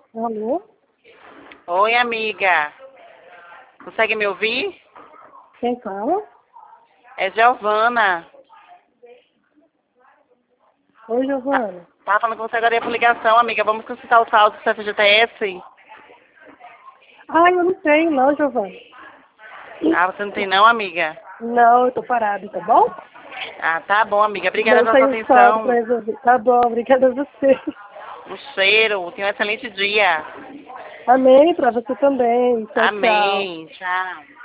Alô? Oi, amiga. Consegue me ouvir? Quem fala? É Giovana. Oi, Giovana. Tava falando com você agora por ligação, amiga. Vamos consultar o saldo do FGTS? Ah, eu não tenho não, Giovana. Ah, você não tem não, amiga? Não, eu tô parada, tá bom? Ah, tá bom, amiga. Obrigada Não pela sua tenho saldo pra atenção. resolver. Tá bom, obrigada a você. Um cheiro. Tenha um excelente dia. Amém pra você também. Tchau, tchau. Amém. Tchau.